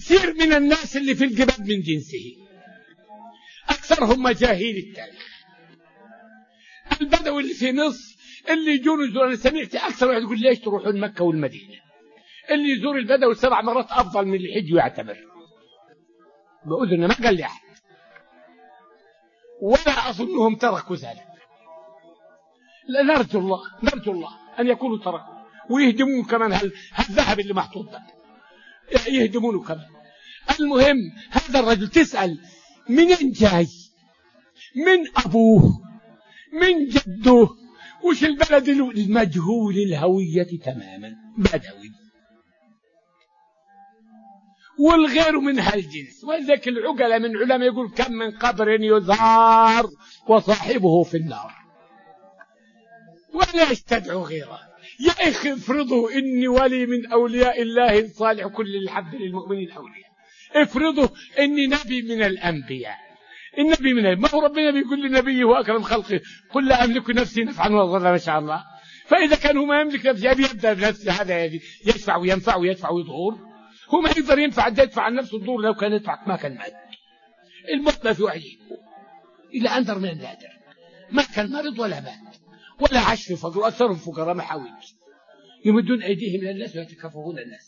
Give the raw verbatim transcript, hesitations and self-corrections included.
كثير من الناس اللي في الجبال من جنسه، أكثرهم مجاهيل التاريخ. البدوي اللي في مصر اللي يجون يزور، أنا سمعت أكثر واحد يقول ليش تروحون مكة والمدينة؟ اللي يزور البدوي سبع مرات أفضل من اللي يحج ويعتمر. بأذن ما قال لي أحد، ولا أظنهم تركوا ذلك. لا، نرجو الله نرجو الله أن يكونوا تركوا ويهدمون كمان هالذهب اللي محطوط ده، يهدمونه كمان. المهم هذا الرجل تسأل منين جاي، من أبوه، من جده، وش البلد المجهول الهوية تماما، بدوي. والغير من هالجنس. وذلك العقلاء من علماء يقول كم من قبر يزار وصاحبه في النار، ولا يستدعوا غيره. يا أخي افرضوا إني ولي من أولياء الله الصالح، كل الحب للمؤمنين أولياء. افرضوا إني نبي من الأنبياء، النبي من الأنبياء. ما هو ربنا بيقول للنبي وأكرم خلقه قل لا أملك نفسي نفعا وضرا ما شاء الله. فإذا كان هو ما يملك نفسه يبدأ بنفسه، هذا يدفع وينفع ويدفع ويضر. هو ما يقدر ينفع يدفع عن نفسه الضر، لو كان يدفع ما كان مات. الموت ما في واحد إلى أندر من النادر، ما كان مرض ولا مات ولا عاش في فقر، وأكثرهم فقراء محاوج يمدون أيديهم إلى الناس ويتكففون الناس.